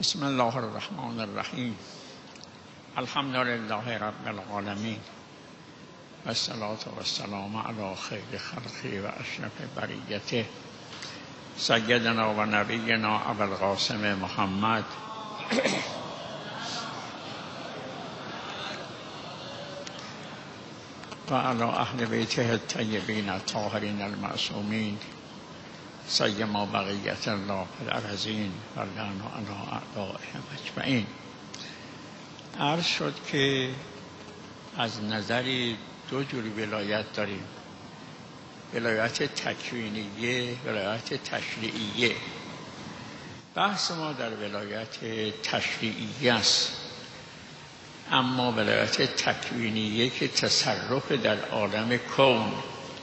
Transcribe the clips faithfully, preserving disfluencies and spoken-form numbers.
بسم الله الرحمن الرحیم. الحمد لله رب العالمین و الصلاة و السلام علی خیر خلقه و اشرف بریته سیدنا و نبینا ابوالقاسم محمد و علی اهل بیته الطیبین الطاهرین المعصومین سیما بقیت الله فی الارضین و لعن علی اعدائهم اجمعین. عرض شد که از نظری دو جور ولایت داریم: ولایت تکوینیه، ولایت تشریعیه. بحث ما در ولایت تشریعیه است، اما ولایت تکوینیه که تصرف در عالم کون،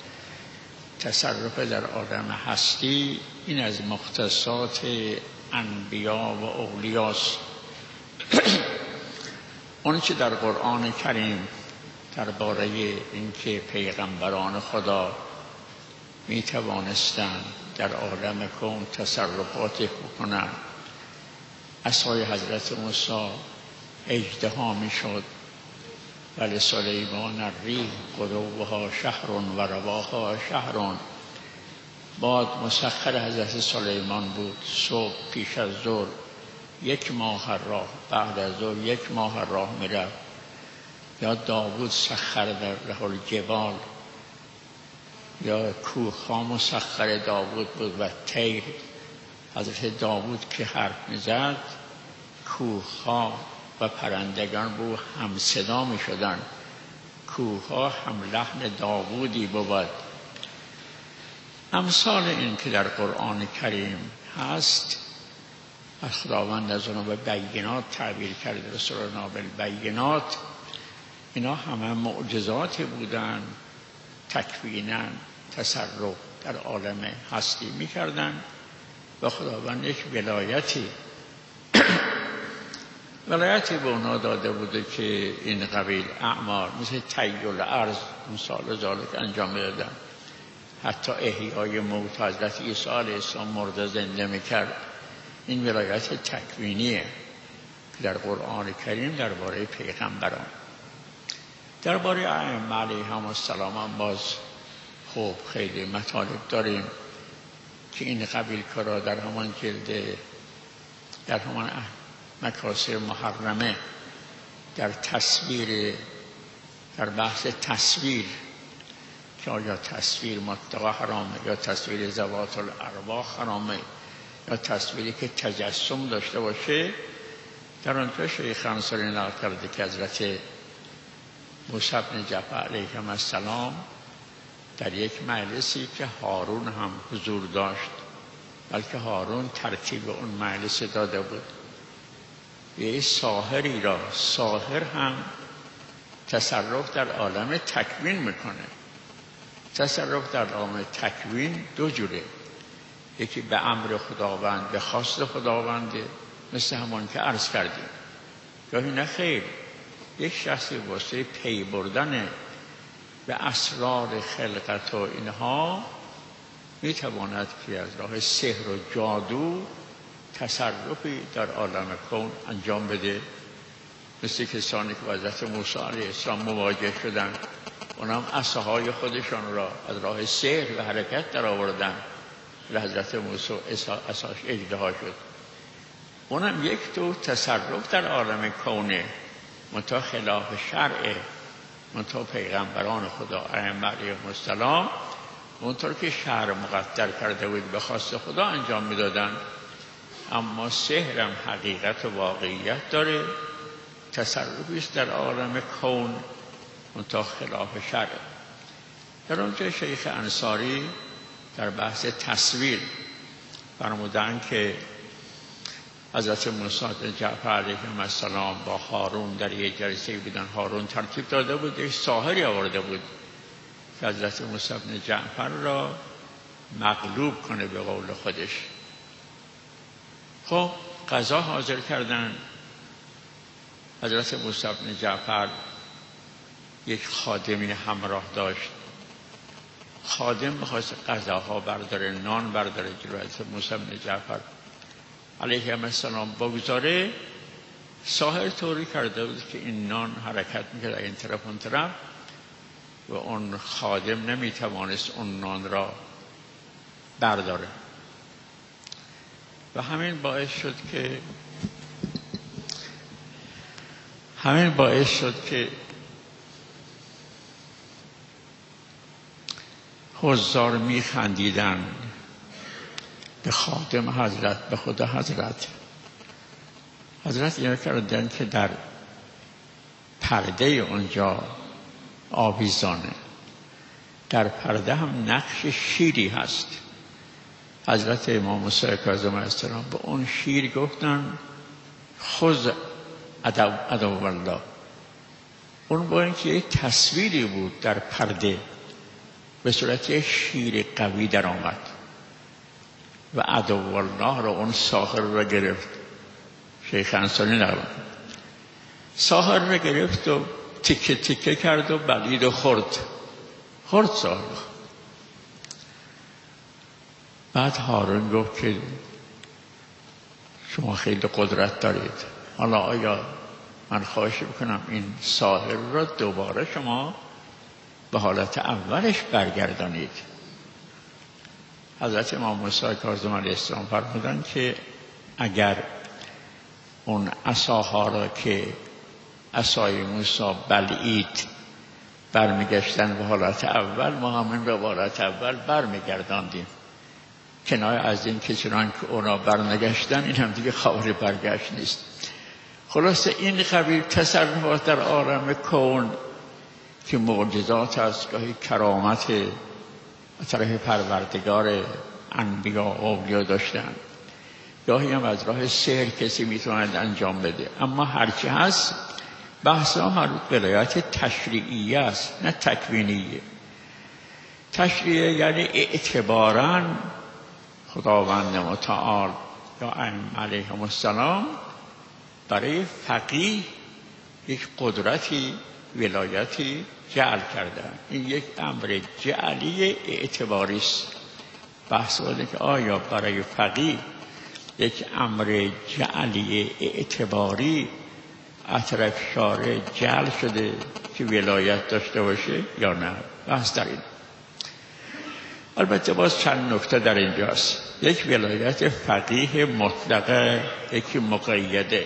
تصرف در عالم هستی، این از مختصات انبیا و اولیاست. اون که در قرآن کریم درباره اینکه پیغمبران خدا می توانستند در عالم کون تصرفات بکنند، عصای حضرت موسی اژدها می شد ولی سلیمان الریح غدوها شهر و رواحها شهر. باد مسخر حضرت سلیمان بود، صبح پیش از ظهر یک ماه راه، بعد از ظهر یک ماه راه می رفت. یا داوود سخر در له الجبال، یا کوه‌ها مسخر داوود بود و طیر. حضرت داوود که حرف می زد کوه‌ها و پرندگان بود هم صدا می شدن. کوه‌ها هم لحن داوودی بود. امثال این که در قرآن کریم هست، خداوند از اونها به بینات تعبیر کرده، رسولنا بالبینات. اینا همه معجزاتی بودن، تکوینا تصرف در عالم هستی می کردن و خداوند یک ولایتی ولایتی به اونا داده بوده که این قبیل اعمال مثل طی الارض مثال ذالک انجام میدادن. حتی احیای موت حضرت عیسی علیه السلام مرده زنده میکرد. این ولایت تکوینیه که در قرآن کریم درباره پیغمبران. درباره ائمه علیهم السلام هم باز خوب خیلی مطالب داریم که این قبیل کارا در همان جلد، در همان مکاسر محرمه، در تصویر، در بحث تصویر که آیا تصویر مطلقا حرامه یا تصویر ذوات الارواح حرامه یا تصویری که تجسم داشته باشه، در آنجا شیخ انصاری نقل کرده که حضرت موسی بن جعفر علیهم السلام در یک مجلسی که هارون هم حضور داشت، بلکه هارون ترتیب اون مجلس داده بود، یه ساحری را، ساحر هم تصرف در عالم تکوین میکنه. تصرف در عالم تکوین دو جوره: یکی به امر خداوند، به خواست خداونده، مثل همان که عرض کردیم، گاهی نه خیر، یک شخصی واسه پی بردن به اسرار خلقت و اینها میتواند که از راه سحر و جادو تصرفی در عالم کون انجام بده، مثل کسانی که با حضرت موسی علیه السلام مواجه شدن. اونم عصاهای خودشان را از راه سحر و حرکت در آوردن و حضرت موسی عصاش اژدها شد. اونم یک تو تصرف در عالم کونه، منتها خلاف شرع، منتها پیغمبران خدا ائمه علیهم السلام اونطور که شرع مقدر کرده بود به خواست خدا انجام میدادن. اما سحرم حقیقت و واقعیت داره، تصرفی است در عالم کون، منتها خلاف شرع. در اونجا شیخ انصاری در بحث تصویر فرمودن که حضرت موسی بن جعفر علیهم السلام با هارون در یک جلسه بودن. هارون ترتیب داده بود، یک ساحری آورده بود که حضرت موسی بن جعفر را مغلوب کنه به قول خودش. خب غذا حاضر کردن. حضرت موسی بن جعفر یک خادمی همراه داشت. خادم می‌خواست غذاها برداره، نان برداره جلو حضرت موسی بن جعفر. علیه السلام بگذاره، ساحر طوری کرده بود که این نان حرکت میکرد این طرف اون طرف و اون خادم نمیتوانست اون نان را برداره و همین باعث شد که همین باعث شد که حضار میخندیدن به خادم حضرت، به خود حضرت. حضرت اینو کردن که در پرده اونجا آویزانه، در پرده هم نقش شیری هست. حضرت امام موسی کاظم علیه السلام به اون شیر گفتن خذ عدو الله. اون با اینکه یک تصویری بود در پرده به صورت یک شیر قوی در آمد و عدو الله را اون ساحر را گرفت. شیخ انصاری نقل ساحر را گرفت و تیکه تیکه کرد و بلید و خورد خورد ساحر. بعد هارون گفت که شما خیلی قدرت دارید، حالا آیا من خواهش میکنم این ساحر را دوباره شما به حالت اولش برگردانید. حضرت امام موسی کاظم علیه السلام فرمودند که اگر اون عصاها را که عصای موسی بلعید برمیگشتن به حالت اول، ما هم به حالت اول برمیگرداندیم. کنایه از این که چنان که اونا برنگشتن این هم دیگه خبر برگشت نیست. خلاصه این قبیل تصرفات در عالم کون که معجزات است، گاهی کرامت طرف پروردگار انبیا و اولیا داشتن، گاهی هم از راه سحر کسی میتواند انجام بده. اما هرچی هست بحث ها مربوط به ولایت تشریعیه است نه تکوینیه. تشریعیه یعنی اعتباراً خداوند متعال یا ائمه علیهم السلام برای فقیه یک قدرتی ولایتی جعل کردن. این یک امر جعلی اعتباری است. بحث بوده که آیا برای فقیه یک امر جعلی اعتباری اطراف شارع جعل شده که ولایت داشته باشه یا نه؟ بحث در این. البته باز چند نکته در اینجاست. یک ولایت فقیه مطلقه، یکی مقیده.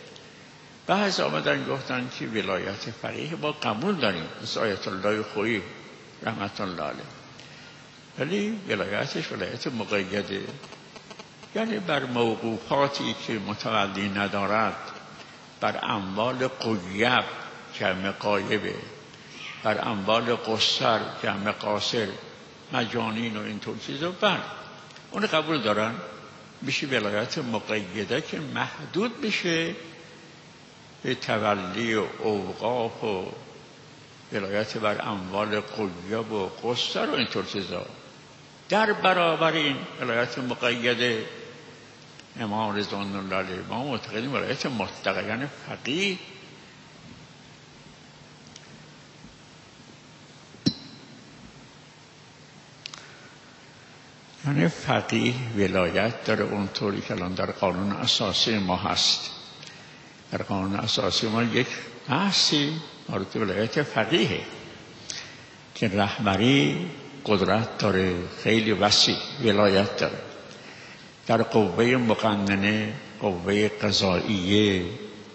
بعض آمدن گفتن که ولایت فقیه با قبول داریم، مثل آیت الله خویی رحمت الله علیه، ولی ولایتش ولایت مقیده، یعنی بر موقوفاتی که متولی ندارد، بر اموال قیب جمع قایبه، بر اموال قصر جمع قاصر، مجانین و اینطور چیزا، بر اون قبول دارن. میشه ولایت مقیده که محدود بشه به تولی و اوقاف و ولایت بر اموال قیب و قصر و اینطور چیزا. در برابر این ولایت مقیده امام رضوان الله علیه ما معتقدیم ولایت مطلقه، یعنی فقیه یعنی فقیه ولایت داره اونطوری که الان در قانون اساسی ما هست. در قانون اساسی ما یک بحثی مربوط به ولایت فقیه که رهبری قدرت داره، خیلی وسیع ولایت داره. در قوه مقننه، قوه قضاییه،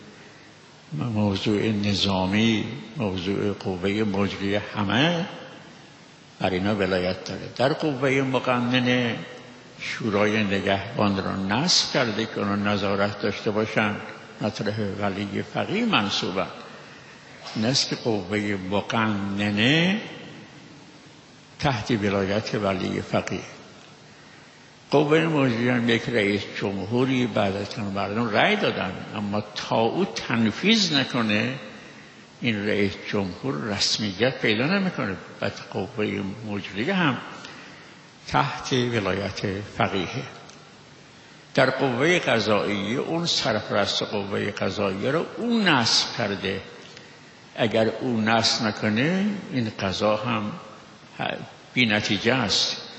موضوع نظامی، موضوع قوه مجریه، همه بر اینا ولایت داره. در قوه مقننه شورای نگهبان را نصب کرده که اونا نظارت داشته باشن، مطرح ولی فقیه منصوبه. نصب قوه مقننه تحت ولایت ولی فقیه. قوه مجریه هم یک رئیس جمهوری بعد از مردم رأی دادن، اما تا او تنفیذ نکنه این رئیس جمهور رسمیت پیدا نمیکنه. بعد قوه مجریه هم تحت ولایت فقیه. در قوه قضاییه اون سرپرست قوه قضاییه رو اون نصب کرده. اگر اون نصب نکنه این قضا هم بی نتیجه است.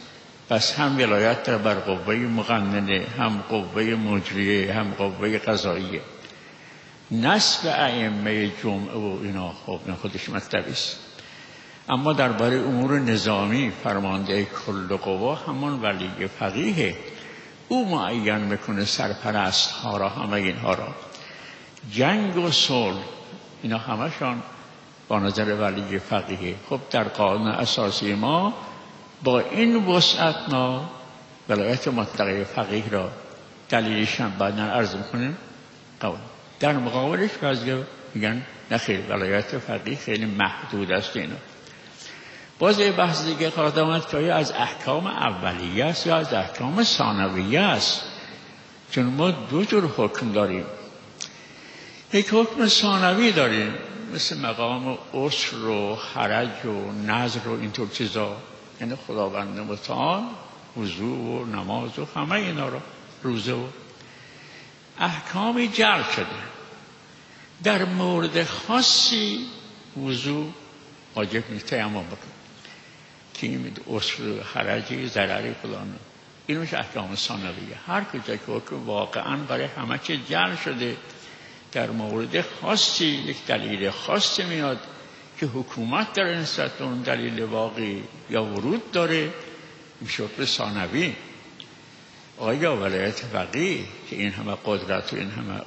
پس هم ولایت داره بر قوه مقننه، هم قوه مجریه، هم قوه قضاییه. نصب ائمه جمعه و اینا خب نه خودش مطلبی است. اما درباره امور نظامی فرمانده کل قوا همان ولی فقیه، او معین میکنه سرپرست ها را، همه اینها را. جنگ و صلح اینا همشان با نظر ولی فقیه. خب در قانون اساسی ما با این وسعت ما ولایت مطلقه فقیه را دلیلش هم بعدا عرض میکنیم قبول. در مقابلش بعضی میگن نخیر ولایت فقیه خیلی محدود است. اینا باز یه بحث دیگه خواهد آمد که از احکام اولیه است یا از احکام ثانویه است، چون ما دو جور حکم داریم. یک حکم ثانوی داریم مثل مقام عسر و حرج و نذر و اینطور چیزا، یعنی خداوند متعال وضو و نماز و همه اینا رو، روزه و احکامی جعل شده. در مورد خاصی وضو واجب نیست تیمم بکن که این عسر و حرجی ضرری فلان، این میشه احکام ثانویه. هر کجا که حکم واقعا برای همه چی جعل شده، در مورد خاصی یک دلیل خاصی میاد که حکومت در نسبت به اون دلیل واقعی یا ورود داره، میشه حکم ثانوی. آیا ولایت فقیه که این همه قدرت و این همه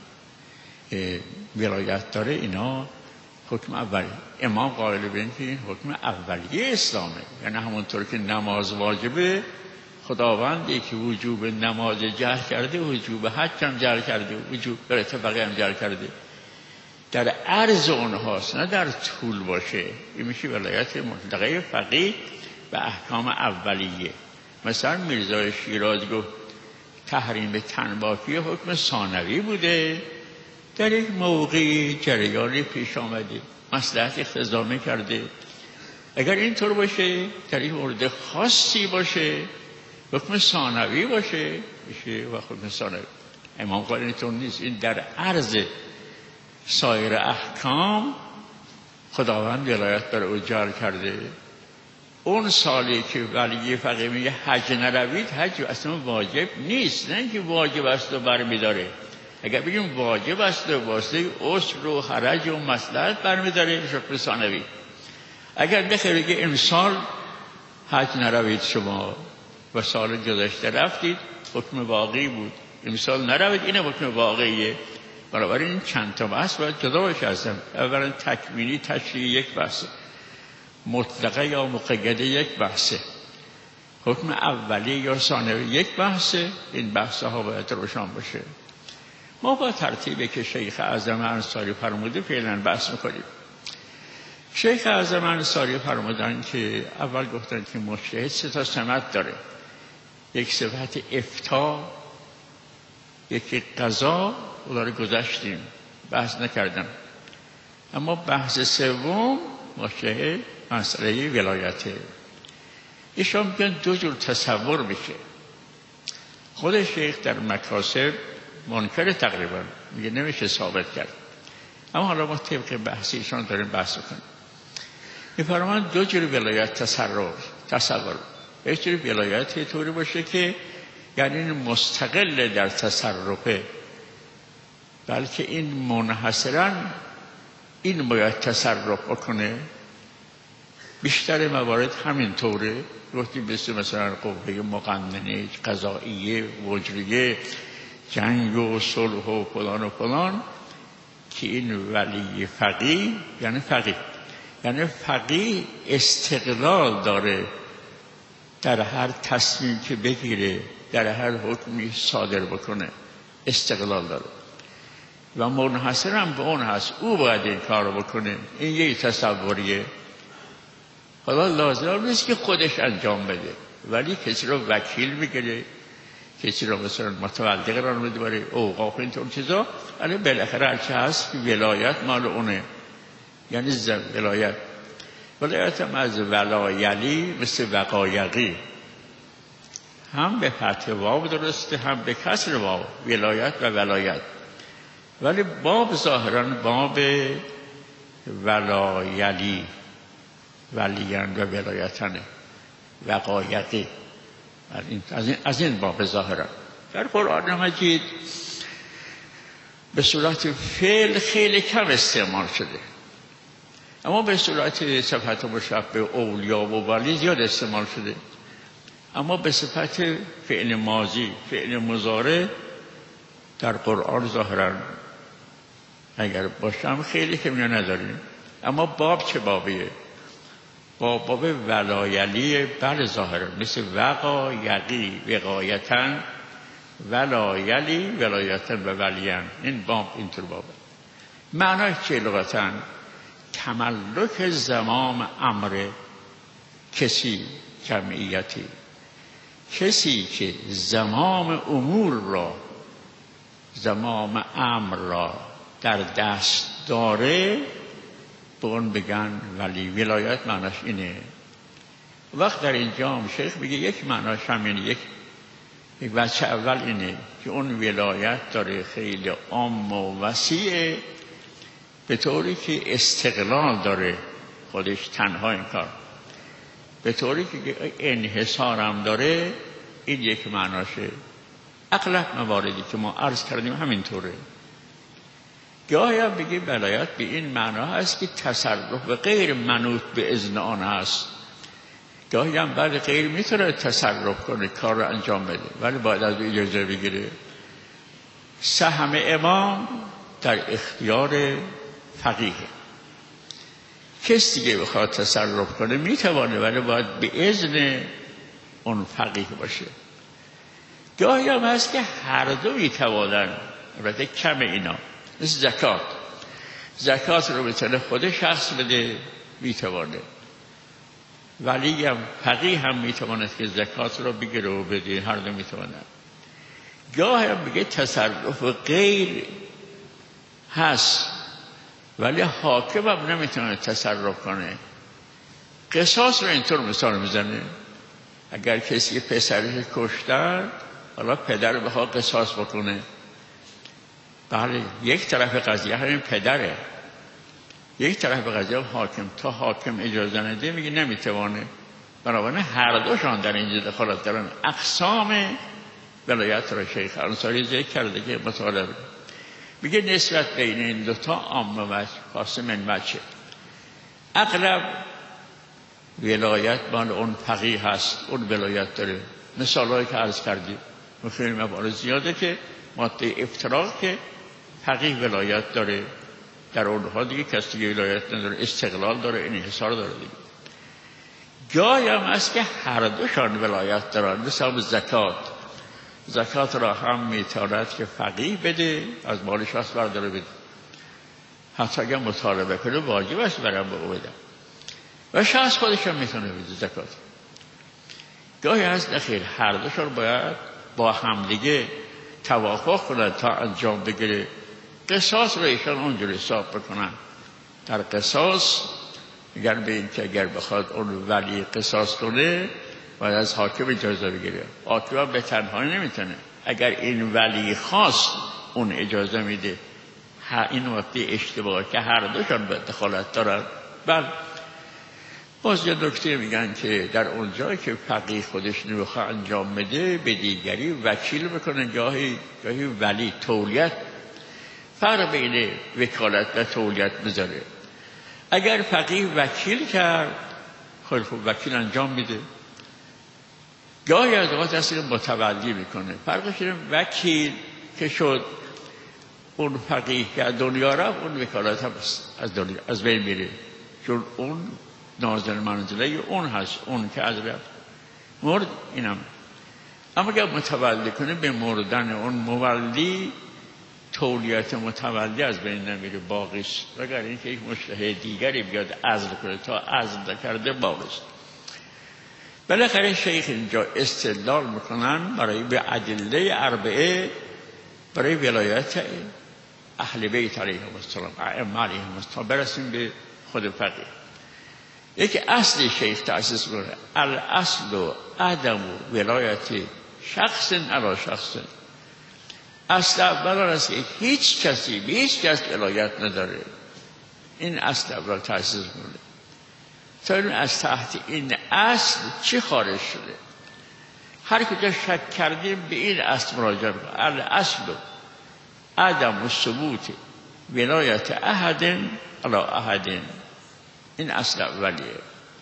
ولایت داره، اینا حکم اولی. امام قائل به این که این حکم اولیه اسلامه، یعنی همونطور که نماز واجبه، خداوندی که وجوب نماز جعل کرده، وجوب حج هم جعل کرده، وجوب ولایت فقیه هم جعل کرده. در عرض اونهاست، نه در طول باشه. این میشه ولایت مطلقه فقیه و احکام اولیه. مثلا میرزا شیرازی گفت تحریم تنباکوی حکم ثانوی بوده، در یک موقعی جریانی پیش آمده، مصلحت اقتضا کرده. اگر اینطور باشه، در این مورد خاصی باشه، حکم ثانوی باشه، میشه و حکم ثانوی. امام قائل اینطور نیست. این در عرض سایر احکام خداوند ولایت بر او جعل کرده. اون سالی که ولی فقیه میگه حج نروید، حج اصلا واجب نیست، نه اینکه واجب است و برمیداره. اگر بگیم واجب است و واسه عسر و حرج و مصلحت برمیداره، حکم ثانوی. اگر بخیر بگه امسال حج نروید شما و سال گذشته رفتید، حکم واقعی بود. امسال نروید، این حکم واقعیه. بنابراین این چند تا بحث باید جدا باشه هستم. اولا تکمیلی تشریعی یک بحثه، مطلقه یا مقیده یک بحثه، حکم اولی یا ثانوی یک بحثه. این بحث ها باید روشن باشه. ما با ترتیبی که شیخ اعظم انصاری فرموده فعلا بحث میکنیم. شیخ اعظم انصاری فرمودن که اول گفتن که مجتهد سه تا سمت داره، یک صفت افتاء، یکی قضا، او داره گذشتیم بحث نکردم. اما بحث سوم مجتهد مسئله ولایته. ایشان میگن دو جور تصور میشه. خود شیخ در مکاسب منکر تقریبا میگه نمیشه ثابت کرد. اما حالا ما طبق بحث ایشان داریم بحث کنیم. میفرمان دو جور ولایت تصرف تصور. یک جور ولایت طوری باشه که یعنی مستقل در تصرفه، بلکه این منحصرا این باید تصرف بکنه. بیشتر موارد همین طوره. گفتیم مثل مثلا قوه مقننه، قضاییه، وجریه، جنگ و صلح و فلان و فلان، که این ولی فقیه یعنی فقیه یعنی فقیه استقلال داره در هر تصمیم که بگیره، در هر حکمی صادر بکنه، استقلال داره و منحصر هم به اون هست. او باید این کار رو بکنه. این یه تصوریه. حالا لازم نیست که خودش انجام بده، ولی کسی رو وکیل بگیره، کسی رو مثلا متولد قرار بده برای اوقاف اینطور چیزا. ولی بالاخره هرچه هست که ولایت مال اونه، یعنی ولایت. ولایت هم از ولایلی مثل وقایقی، هم به فتح واو درسته هم به کسر واو، ولایت و ولایت. ولی باب ظاهرا باب ولایلی، ولیان و ولایتنه، وقایقی. از این از این باب ظاهرا در قرآن مجید به صورت فعل خیلی کم استعمال شده، اما به صورت صفت مشبه اولیا و ولی زیاد استعمال شده. اما به صفت فعل ماضی، فعل مضارع در قرآن ظاهرا اگر باشم خیلی کمی نداریم. اما باب چه بابیه؟ باب باب ولایلی، بله ظاهرا مثل وقا یقی وقایتن ولایلی ولایتن و ولیان. این باب اینطور بابه. معنای چه لغتا؟ تملک زمام امر کسی، جمعیتی، کسی که زمام امور را، زمام امر را در دست داره، به اون بگن ولی. ولایت معناش اینه. وقت در اینجا هم شیخ میگه یک معناش همینه، یک یک بچه اول اینه که اون ولایت داره خیلی عام و وسیعه، به طوری که استقلال داره خودش تنها این کار، به طوری که انحصار هم داره. این یک معناشه. اغلب مواردی که ما عرض کردیم همینطوره. گاهی هم بگی ولایت به این معنا هست که تصرف به غیر منوط به اذن آن هست. گاهی هم بعد غیر میتونه تصرف کنه، کار رو انجام بده، ولی باید از اجازه بگیره. سهم امام در اختیار فقیه. کسی دیگه بخواد تصرف کنه میتوانه، ولی باید به اذن اون فقیه باشه. گاهی هم هست که هر دو میتوانن، البته کم اینا، مثل زکات. زکات رو میتونه خود شخص بده، میتوانه، ولی هم فقیه هم میتواند که زکات رو بگیره و بده، هر دو میتوانن. گاهی هم بگه تصرف غیر هست، ولی حاکم هم نمیتونه تصرف کنه. قصاص رو اینطور مثال میزنه. اگر کسی پسرش کشتن، حالا پدر بخواد قصاص بکنه، بله یک طرف قضیه همین پدره، یک طرف قضیه حاکم. تا حاکم اجازه نده میگه نمیتوانه. بنابراین هر دوشان در اینجا دخالت دارن. اقسام ولایت را شیخ انصاری ذکر کرده که مطالعه میگه نسبت بین این دوتا عام و خاص من بچه. اغلب ولایت مال اون فقیه هست، اون ولایت داره. مثال هایی که عرض کردیم خیلی موارد زیاده که ماده افتراق که فقیه ولایت داره، در اونها دیگه کسی دیگه ولایت نداره، استقلال داره، انحصار داره دیگه. جایی هم هست که هر دوشان ولایت دارن، مثل زکات. زکات را هم میتواند که فقیه بده، از مال شخص برداره بده، حتی اگر مطالبه کنه واجب است برام بگو بدم، و شخص خودش هم میتونه بده زکات. گاهی هست نخیر، هر دوشان باید با هم دیگه توافق کنن تا انجام بگیره. قصاص رو ایشان اونجوری حساب بکنن. در قصاص میگن به این که اگر بخواد اون ولی قصاص کنه باید از حاکم اجازه بگیره. حاکم به تنهایی نمیتونه، اگر این ولی خواست اون اجازه میده. این وقتی اشتباه که هر دوشان به دخالت دارن. بل باز یه نکته میگن که در اون جایی که فقیه خودش نمیخواد انجام بده، به دیگری وکیل بکنه. گاهی گاهی ولی تولیت، فرق بین وکالت و تولیت بذاره. اگر فقیه وکیل کرد، خیلی خوب وکیل انجام میده. گاهی از اوقات هست که متولی میکنه. فرقش اینه وکیل که شد، اون فقیه که از دنیا رفت، اون وکالت هم از دنیا از بین میره، چون اون نازل منزله اون هست، اون که از رفت مرد. اینم اما اگر متولی کنه، به مردن اون مولی تولیت متولی از بین نمیره، باقیست. اگر این که یک مشتهی دیگری بیاد عزل کنه، تا عزل کرده باقیست. بالاخره شیخ اینجا استدلال میکنن برای به ادله اربعه برای ولایت اهل بیت علیهم السلام، ائمه علیهم السلام. برسیم به خود فقیه. یک اصل شیخ تأسیس کنه، الاصل عدم ولایت شخص علی شخص. اصل اول است که هیچ کسی به هیچ کس ولایت نداره. این اصل اول تأسیس کنه. تا این از تحت این اصل چی خارج شده؟ هر کجا شک کردیم به این اصل مراجعه کنیم. الاصل عدم ثبوت ولایت احد علی احد. این اصل اولیه.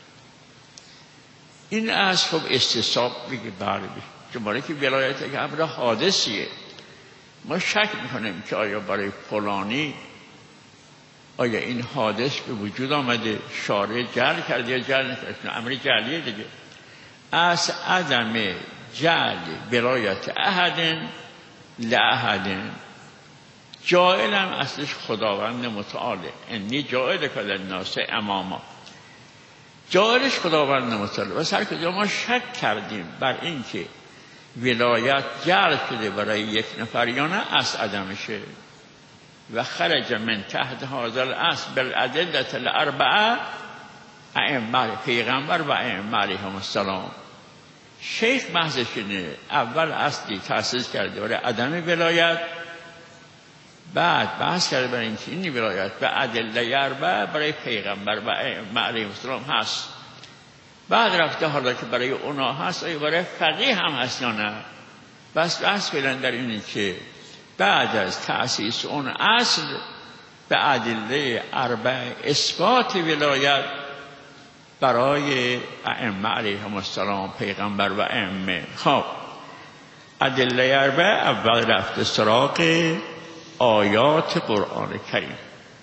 این اصل خب استصحاب میگه بله، چون که ولایت که امر حادثیه. ما شک میکنیم که آیا برای فلانی آیا این حادث به وجود آمده، شارع جعل کرده یا جعل نکرده، امر جعلیه دیگه. از عدم جعل ولایت احد لاحد. جاعل هم اصلش خداوند متعاله. انی جاعل که للناس اماما. جاعلش خداوند متعاله. و سر کجا ما شک کردیم بر این که ولایت جعل شده برای یک نفر یا نه، از عدمشه. و خرج من تحت هذا الاصل بالادله الاربعه ائمه پیغمبر و ائمه علیهم السلام. شیخ محضش اینه، اول اصلی تأسیس کرده برای عدم ولایت، بعد بحث کرده برای اینکه این ولایت و ادله اربعه برای پیغمبر و ائمه علیهم السلام هست. بعد رفته حالا که برای اونا هست، آیا برای فقیه هم هست یا نه. بس بحث فعلا در اینه که بعد از تأسیس اون اصل به ادله اربعه اثبات ولایت برای ائمه علیهم السلام، پیغمبر و ائمه. خب ادله اربعه اول رفته سراغ آیات قرآن کریم.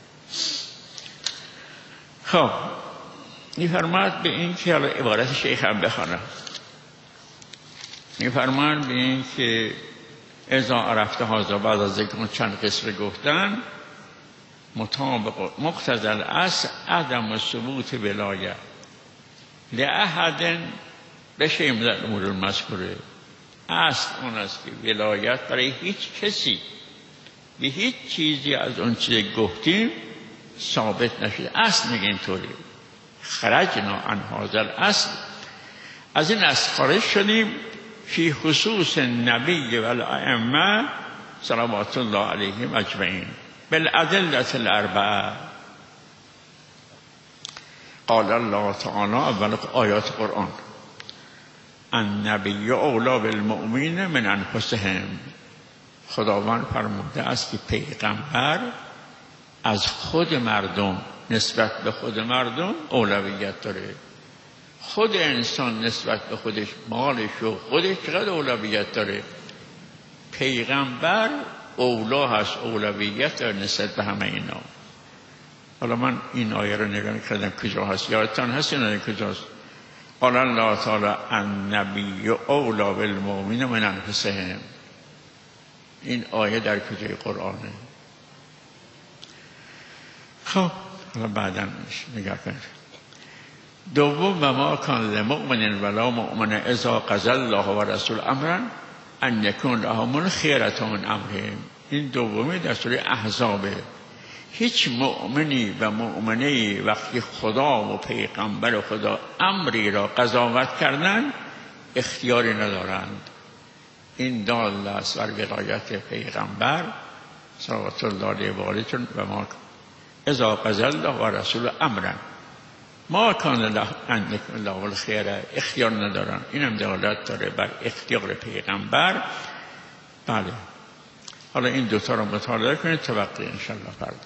خب می‌فرماید به این که حالا عبارت شیخ هم بخوانم. می‌فرماید به این که اذا عرفت هذا، بعد از ذکر چند قسم گفتن، مطابق مقتضی الاصل عدم ثبوت ولایت لأحد بشه من الامور المذکوره. اصل اون است که ولایت برای هیچ کسی به هیچ چیزی از اون چیزی گفتیم ثابت نشده. اصل میگه اینطوری. خرجنا عن هذا الاصل، از این اصل خارج شدیم. فی خصوص نبی و الائمه صلوات الله علیهم اجمعین بالادله الاربعه. قال الله تعالی، اول آیات قرآن، النبی اولی بالمؤمنین من انفسهم. خداوند فرموده است که پیغمبر از خود مردم نسبت به خود مردم اولویت داره. خود انسان نسبت به خودش، مالش و خودش چقدر اولویت داره. پیغمبر اولا هست، اولویت داره نسبت به همه اینا. حالا من این آیه رو نگاه کردم کجا هست، یادتان هست یا نه کجاست؟ قال الله تعالی النبی اولا بالمؤمنین من انفسهم. این آیه در کجای قرآنه؟ خب حالا بعدا نگاه کنید. دوم، و ما کان لمؤمن ولا مؤمن اذا قضى الله و رسول امرا ان یکون لهم الخیرة من امرهم. این دومی در سوره احزابه. هیچ مؤمنی و مؤمنه وقتی خدا و پیغمبر خدا امری را قضاوت کردن اختیاری ندارند. این دال است بر ولایت پیغمبر صلوات الله علیه و آله. و ما اذا قضى الله و رسول امرا ما کان له ان یکون له الخیرة، اختیار ندارن. اینم دلالت داره بر اختیار پیغمبر. بله، حالا این دوتا رو مطالعه کنید، توقع انشاءالله فردا.